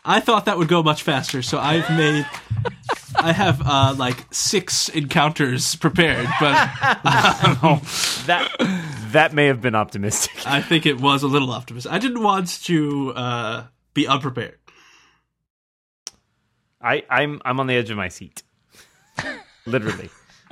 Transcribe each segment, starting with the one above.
I thought that would go much faster, so I have like 6 encounters prepared, but that may have been optimistic. I think it was a little optimistic. I didn't want to be unprepared. I'm on the edge of my seat. Literally.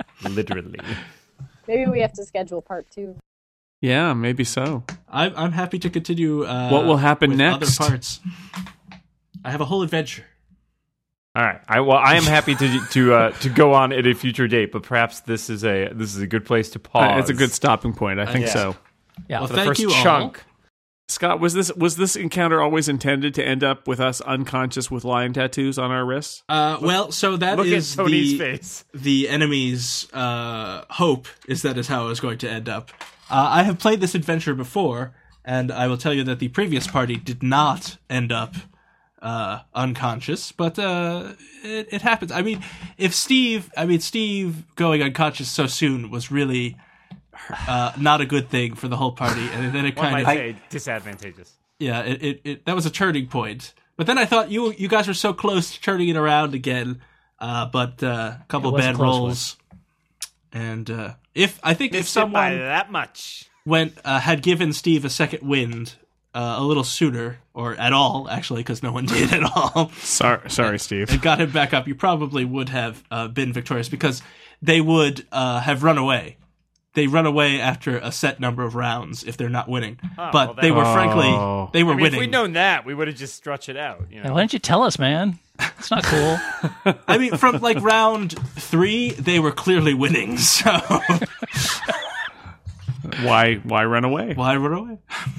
Maybe we have to schedule part 2. Yeah, maybe so. I'm happy to continue. What will happen with next? Other parts. I have a whole adventure. All right. I am happy to go on at a future date, but perhaps this is a good place to pause. It's a good stopping point. I think so. Yeah. Well, For the thank first you chunk. all. Scott, was this encounter always intended to end up with us unconscious with lion tattoos on our wrists? Well, so that Look is at Tony's face. The enemy's hope is how it's going to end up. I have played this adventure before, and I will tell you that the previous party did not end up unconscious, but it happens. I mean, Steve going unconscious so soon was really not a good thing for the whole party, and then it One kind might of say disadvantageous. Yeah, it that was a turning point. But then I thought you guys were so close to turning it around again, but a couple It was a bad close rolls, and if By someone that much. had given Steve a second wind a little sooner, or at all, actually, because no one did at all, Sorry, Steve. and got him back up, you probably would have been victorious because they would have run away. They run away after a set number of rounds if they're not winning. But they were, frankly, they were winning. If we'd known that, we would have just stretched it out. You know? Why don't you tell us, man? It's not cool. I mean, from like round 3, they were clearly winning. So Why run away? why run away?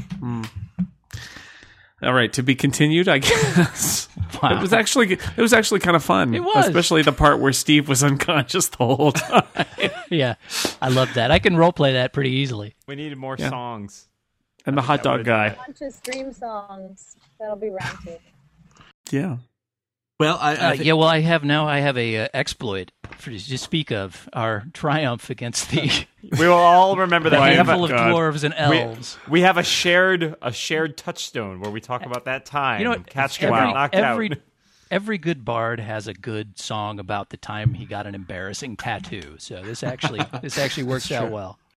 All right, to be continued, I guess. Wow. It was actually kind of fun. It was. Especially the part where Steve was unconscious the whole time. Yeah, I love that. I can roleplay that pretty easily. We needed more songs. And the hot dog guy. A bunch of stream songs. That'll be round 2. Yeah. Well, I think- I have a exploit to speak of, our triumph against the We will all remember that. We have handful of God. dwarves and elves. we have a shared touchstone where we talk about that time. You know what? Catch got knocked out. Every good bard has a good song about the time he got an embarrassing tattoo. So this actually works out well.